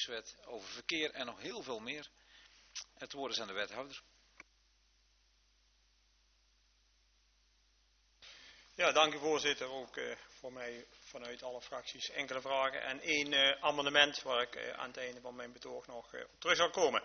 omgevingswet, over verkeer en nog heel veel meer. Het woord is aan de wethouder. Ja, dank u voorzitter. Ook voor mij vanuit alle fracties enkele vragen en één amendement waar ik aan het einde van mijn betoog nog op terug zal komen.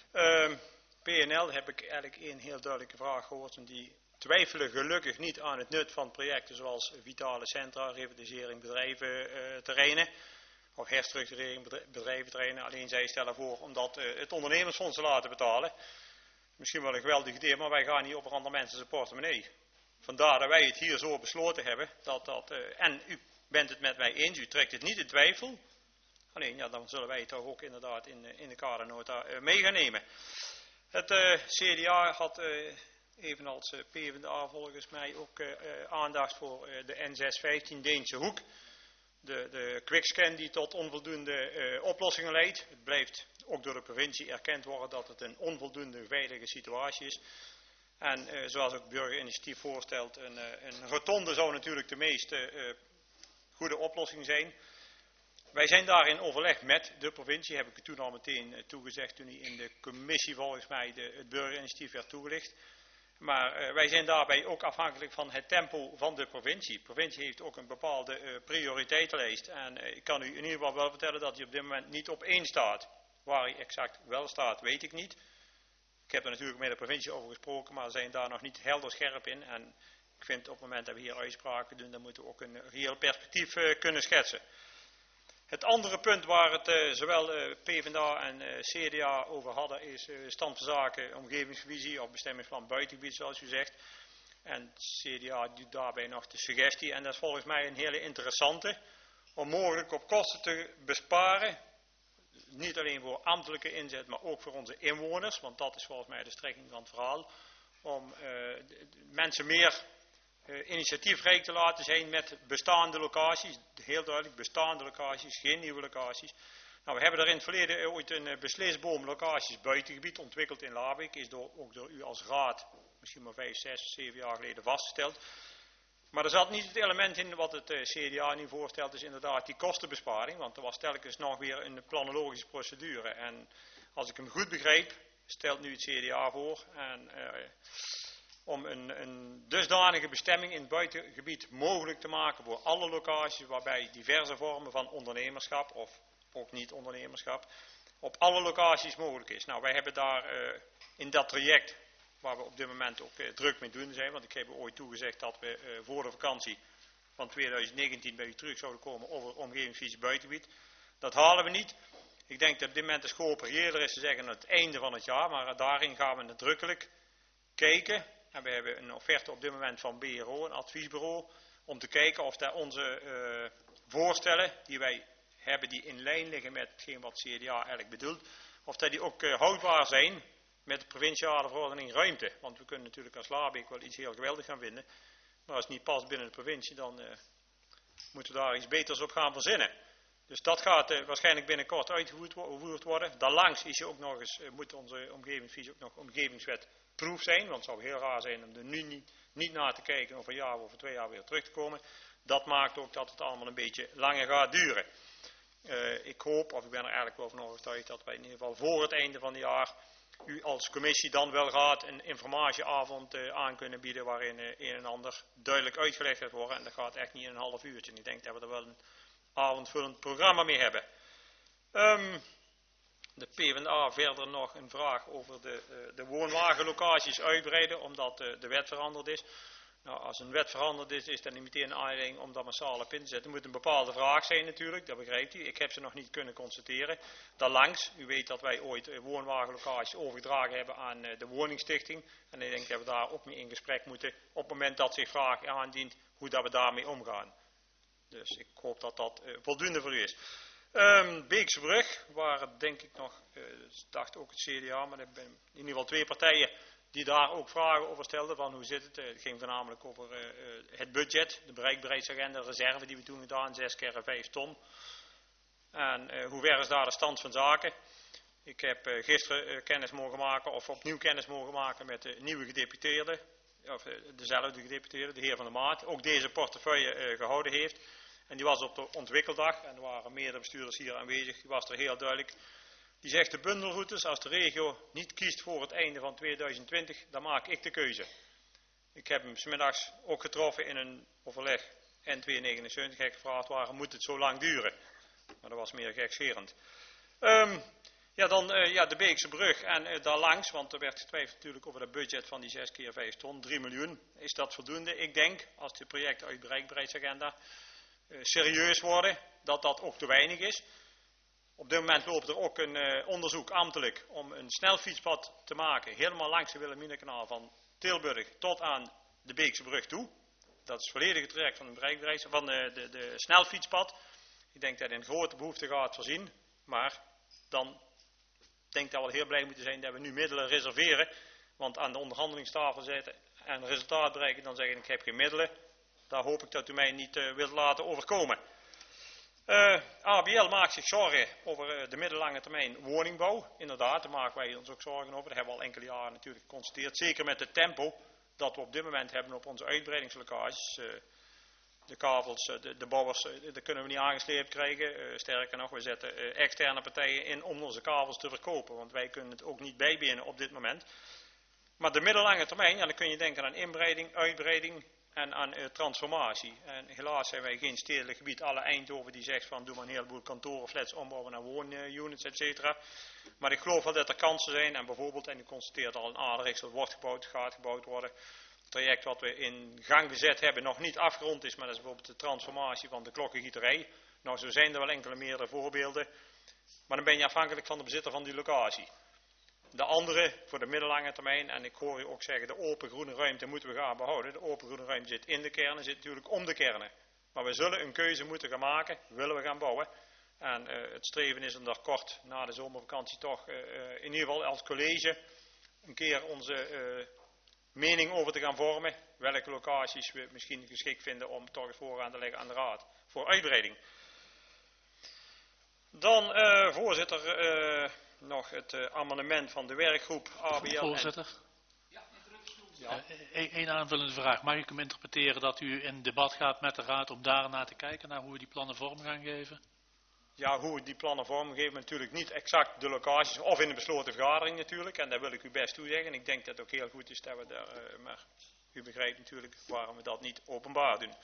PNL heb ik eigenlijk één heel duidelijke vraag gehoord en die twijfelen gelukkig niet aan het nut van projecten zoals vitale centra, revitalisering bedrijventerreinen of herstructurering bedrijventerreinen. Alleen zij stellen voor om dat het ondernemersfonds te laten betalen. Misschien wel een geweldig idee, maar wij gaan niet op andere mensen zijn portemonnee. Vandaar dat wij het hier zo besloten hebben. En u bent het met mij eens, u trekt het niet in twijfel. Alleen ja, dan zullen wij het toch ook inderdaad in de kadernota mee gaan nemen. Het CDA had evenals PvdA volgens mij ook aandacht voor de N615 Deense Hoek. De quickscan die tot onvoldoende oplossingen leidt. Het blijft ook door de provincie erkend worden dat het een onvoldoende veilige situatie is. En zoals ook het burgerinitiatief voorstelt, een rotonde zou natuurlijk de meest goede oplossing zijn. Wij zijn daar in overleg met de provincie, heb ik het toen al meteen toegezegd toen hij in de commissie volgens mij het burgerinitiatief werd toegelicht. Maar wij zijn daarbij ook afhankelijk van het tempo van de provincie. De provincie heeft ook een bepaalde prioriteitenlijst. En ik kan u in ieder geval wel vertellen dat hij op dit moment niet op 1 staat. Waar hij exact wel staat, weet ik niet. Ik heb er natuurlijk met de provincie over gesproken, maar zijn daar nog niet helder scherp in. En ik vind op het moment dat we hier uitspraken doen, dan moeten we ook een reëel perspectief kunnen schetsen. Het andere punt waar het zowel PvdA en CDA over hadden is stand van zaken, omgevingsvisie of bestemmingsplan buitengebied zoals u zegt. En CDA doet daarbij nog de suggestie, en dat is volgens mij een hele interessante, om mogelijk op kosten te besparen. Niet alleen voor ambtelijke inzet, maar ook voor onze inwoners, want dat is volgens mij de strekking van het verhaal. Om mensen meer initiatiefrijk te laten zijn met bestaande locaties. Heel duidelijk bestaande locaties, geen nieuwe locaties. Nou, we hebben daar in het verleden ooit een beslisboom locaties buitengebied ontwikkeld in Laarbeek. Is ook door u als raad misschien maar 5, 6, 7 jaar geleden vastgesteld. Maar er zat niet het element in wat het CDA nu voorstelt, is inderdaad die kostenbesparing. Want er was telkens nog weer een planologische procedure. En als ik hem goed begreep, stelt nu het CDA voor om een dusdanige bestemming in het buitengebied mogelijk te maken voor alle locaties waarbij diverse vormen van ondernemerschap of ook niet ondernemerschap op alle locaties mogelijk is. Nou, wij hebben daar in dat traject, waar we op dit moment ook druk mee doen zijn, want ik heb u ooit toegezegd dat we voor de vakantie van 2019 bij u terug zouden komen over omgevingsvisie buitengebied. Dat halen we niet. Ik denk dat op dit moment de scope reëler is te zeggen aan het einde van het jaar, maar daarin gaan we nadrukkelijk kijken. En we hebben een offerte op dit moment van BRO, een adviesbureau, om te kijken of daar onze voorstellen die wij hebben, die in lijn liggen met hetgeen wat CDA eigenlijk bedoelt, of dat die ook houdbaar zijn met de provinciale verordening ruimte. Want we kunnen natuurlijk als Laarbeek wel iets heel geweldig gaan vinden, maar als het niet past binnen de provincie, dan moeten we daar iets beters op gaan verzinnen. Dus dat gaat waarschijnlijk binnenkort uitgevoerd worden. Daarlangs is ook nog eens, moet onze omgevingsvisie ook nog omgevingswetproof zijn. Want het zou heel raar zijn om er nu niet naar te kijken over een jaar of over 2 jaar weer terug te komen. Dat maakt ook dat het allemaal een beetje langer gaat duren. Ik hoop, of ik ben er eigenlijk wel van overtuigd, dat wij in ieder geval voor het einde van het jaar u als commissie dan wel raad een informatieavond aan kunnen bieden waarin een en ander duidelijk uitgelegd gaat worden. En dat gaat echt niet in een half uurtje. Ik denk dat we er wel een avondvullend programma mee hebben. De PvdA verder nog een vraag over de woonwagenlocaties uitbreiden, omdat de wet veranderd is. Nou, als een wet veranderd is, is dat niet meteen een aanleiding om dat massaal op in te zetten. Het moet een bepaalde vraag zijn natuurlijk, dat begrijpt u. Ik heb ze nog niet kunnen constateren. Daarlangs, u weet dat wij ooit woonwagenlocaties overgedragen hebben aan de woningstichting. En ik denk dat we daar ook mee in gesprek moeten op het moment dat zich vraag aandient hoe dat we daarmee omgaan. Dus ik hoop dat dat voldoende voor u is. Beekse Brug, waar denk ik nog, dacht ook het CDA, maar er zijn in ieder geval 2 partijen die daar ook vragen over stelden van hoe zit het. Het ging voornamelijk over het budget, de bereikbaarheidsagenda, de reserve die we toen gedaan, 6 keer 5 ton. En hoe ver is daar de stand van zaken? Ik heb gisteren kennis mogen maken, of opnieuw kennis mogen maken met de nieuwe gedeputeerde, of dezelfde gedeputeerde, de heer Van der Maat, ook deze portefeuille gehouden heeft. En die was op de ontwikkeldag, en er waren meerdere bestuurders hier aanwezig, die was er heel duidelijk. Die zegt de bundelroutes, als de regio niet kiest voor het einde van 2020, dan maak ik de keuze. Ik heb hem 's middags ook getroffen in een overleg N279. Heb gevraagd waarom moet het zo lang duren. Maar dat was meer gekscherend. De Beekse brug en daar langs, want er werd getwijfeld natuurlijk over het budget van die 6 keer 5 ton, 3 miljoen. Is dat voldoende? Ik denk, als de projecten uit de bereikbaarheidsagenda serieus worden, dat dat ook te weinig is. Op dit moment loopt er ook een onderzoek ambtelijk om een snelfietspad te maken, helemaal langs de Wilhelminakanaal van Tilburg tot aan de Beekse brug toe. Dat is volledig het traject van de bereikbaarheids van de snelfietspad. Ik denk dat hij een grote behoefte gaat voorzien, maar dan denk ik dat we heel blij moeten zijn dat we nu middelen reserveren, want aan de onderhandelingstafel zitten en resultaat bereiken, dan zeggen ik heb geen middelen. Daar hoop ik dat u mij niet wilt laten overkomen. ABL maakt zich zorgen over de middellange termijn woningbouw. Inderdaad, daar maken wij ons ook zorgen over. Dat hebben we al enkele jaren natuurlijk geconstateerd. Zeker met het tempo dat we op dit moment hebben op onze uitbreidingslocaties. De kavels, de bouwers, dat kunnen we niet aangesleept krijgen. Sterker nog, we zetten externe partijen in om onze kavels te verkopen. Want wij kunnen het ook niet bijbenen op dit moment. Maar de middellange termijn, ja, dan kun je denken aan inbreiding, uitbreiding en aan transformatie. En helaas zijn wij geen stedelijk gebied. Alle Eindhoven die zegt van doe maar een heleboel kantoren, flats ombouwen naar woonunits, etc. Maar ik geloof wel dat er kansen zijn. En bijvoorbeeld, en u constateert al, een Aardrijksel wordt gebouwd, gaat gebouwd worden. Het traject wat we in gang gezet hebben nog niet afgerond is, maar dat is bijvoorbeeld de transformatie van de klokkengieterij. Nou, zo zijn er wel enkele meerdere voorbeelden. Maar dan ben je afhankelijk van de bezitter van die locatie. De andere voor de middellange termijn, en ik hoor u ook zeggen, de open groene ruimte moeten we gaan behouden. De open groene ruimte zit in de kernen, zit natuurlijk om de kernen. Maar we zullen een keuze moeten gaan maken, willen we gaan bouwen. En het streven is om daar kort na de zomervakantie toch in ieder geval als college een keer onze mening over te gaan vormen. Welke locaties we misschien geschikt vinden om toch eens vooraan te leggen aan de raad voor uitbreiding. Dan, voorzitter, nog het amendement van de werkgroep ABL. Voorzitter. Ja. Eén aanvullende vraag. Mag ik hem interpreteren dat u in debat gaat met de raad om daarna te kijken naar hoe we die plannen vorm gaan geven? Ja, hoe we die plannen vormgeven, natuurlijk niet exact de locaties of in de besloten vergadering natuurlijk. En daar wil ik u best toe zeggen. Ik denk dat het ook heel goed is dat we daar, maar u begrijpt natuurlijk waarom we dat niet openbaar doen.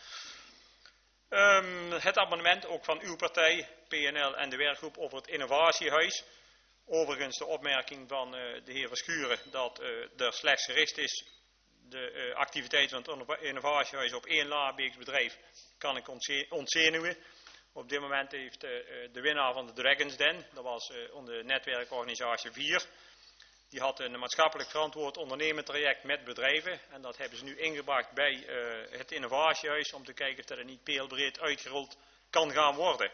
Het amendement ook van uw partij, PNL en de werkgroep over het innovatiehuis. Overigens de opmerking van de heer Verschuren dat er slechts gericht is de activiteit van het innovatiehuis op één Laarbeeks bedrijf kan ik ontzenuwen. Op dit moment heeft de winnaar van de Dragons Den, dat was onder netwerkorganisatie 4, die had een maatschappelijk verantwoord ondernemend traject met bedrijven. En dat hebben ze nu ingebracht bij het innovatiehuis om te kijken of dat er niet peelbreed uitgerold kan gaan worden.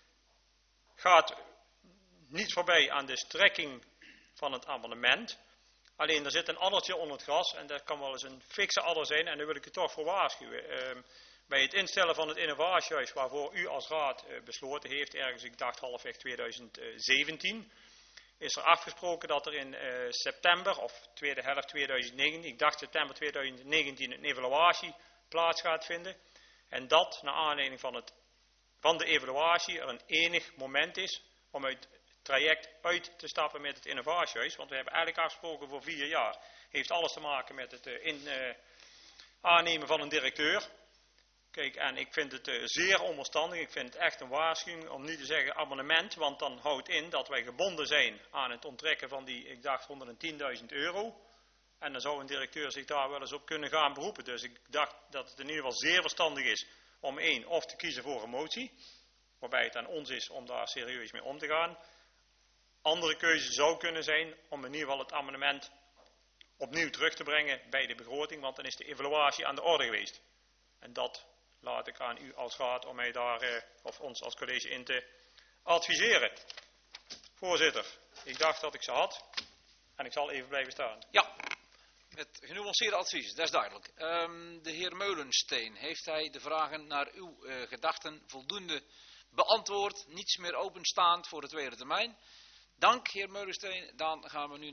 Gaat niet voorbij aan de strekking van het amendement. Alleen er zit een addertje onder het gras en dat kan wel eens een fikse adder zijn en daar wil ik u toch voor waarschuwen. Bij het instellen van het innovatiehuis waarvoor u als raad besloten heeft, ergens ik dacht halfweg 2017, is er afgesproken dat er in september of tweede helft 2019, ik dacht september 2019, een evaluatie plaats gaat vinden. En dat naar aanleiding van de evaluatie er een enig moment is om uit het traject uit te stappen met het innovatiehuis. Want we hebben eigenlijk afgesproken voor 4 jaar. Heeft alles te maken met het aannemen van een directeur. Kijk, en ik vind het zeer onverstandig. Ik vind het echt een waarschuwing om niet te zeggen abonnement. Want dan houdt in dat wij gebonden zijn aan het onttrekken van die, ik dacht, €110.000. En dan zou een directeur zich daar wel eens op kunnen gaan beroepen. Dus ik dacht dat het in ieder geval zeer verstandig is om of te kiezen voor een motie. Waarbij het aan ons is om daar serieus mee om te gaan. Andere keuze zou kunnen zijn om in ieder geval het amendement opnieuw terug te brengen bij de begroting. Want dan is de evaluatie aan de orde geweest. En dat laat ik aan u als raad om mij daar, of ons als college in te adviseren. Voorzitter, ik dacht dat ik ze had. En ik zal even blijven staan. Ja, met genuanceerde advies, dat is duidelijk. De heer Meulensteen, heeft hij de vragen naar uw gedachten voldoende beantwoord? Niets meer openstaand voor de tweede termijn. Dank, heer Meulensteen. Dan gaan we nu